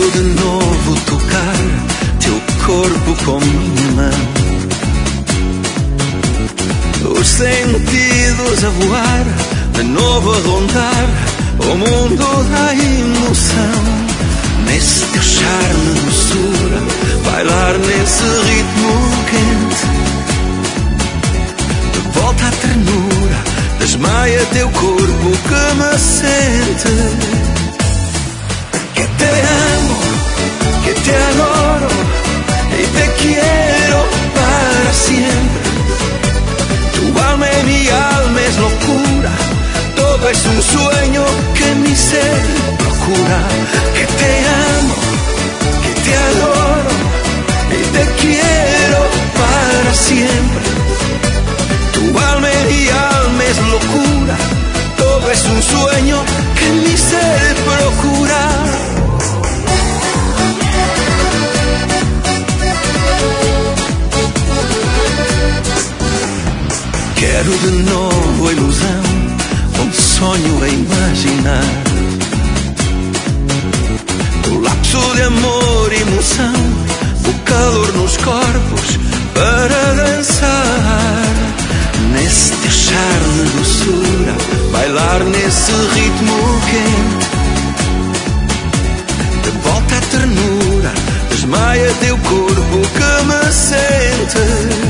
Quero de novo tocar teu corpo com minha mão, os sentidos a voar, de novo a rondar o mundo da emoção. Nesse teu charme, doçura, bailar nesse ritmo quente. De volta à ternura, desmaia teu corpo que me sente. Que te amo, que te adoro y te quiero para siempre. Tu alma y mi alma es locura, todo es un sueño que mi ser procura. Que te amo, que te adoro y te quiero para siempre. Tu alma y mi alma es locura, todo es un sueño que mi ser procura. Quero de novo a ilusão, sonho a imaginar o lapso de amor e emoção, o calor nos corpos para dançar. Nesse teu charme, doçura, bailar nesse ritmo quente. De volta à ternura, desmaia teu corpo que me sente.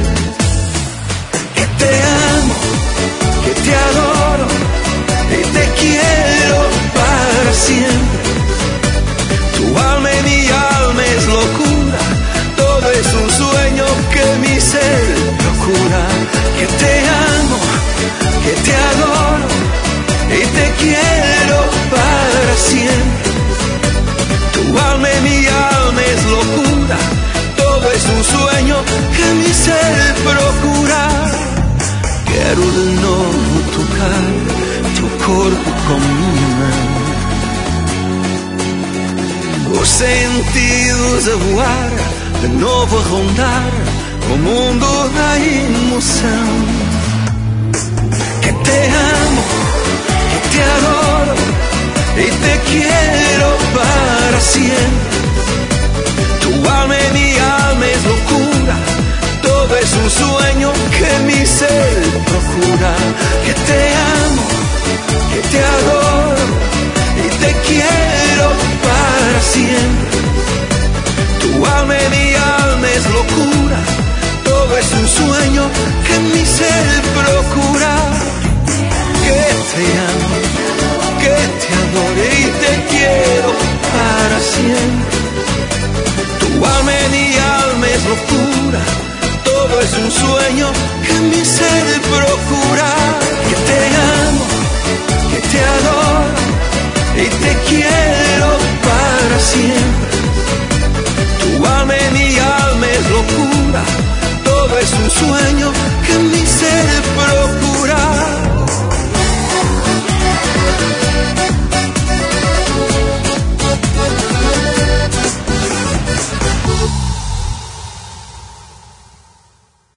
Que te amo, que te adoro y te quiero para siempre. Tu alma y mi alma es locura, todo es un sueño que mi ser procura. Que te amo, que te adoro y te quiero para siempre. Tu alma y mi alma es locura, todo es un sueño que mi ser procura. Quero de novo tocar teu corpo com minha mão, os sentidos a voar, de novo a rondar o mundo da emoção. Que te amo, que te adoro y te quiero para siempre. Tu alma y mi alma es locura, todo es un sueño que mi ser procura. Que te amo, que te adoro y te quiero para siempre. Tu alma y mi alma es locura, todo es un sueño que mi ser procura. Que te amo, que te adoro y te quiero para siempre. Tu alma y mi alma es locura, todo es un sueño que mi ser procura.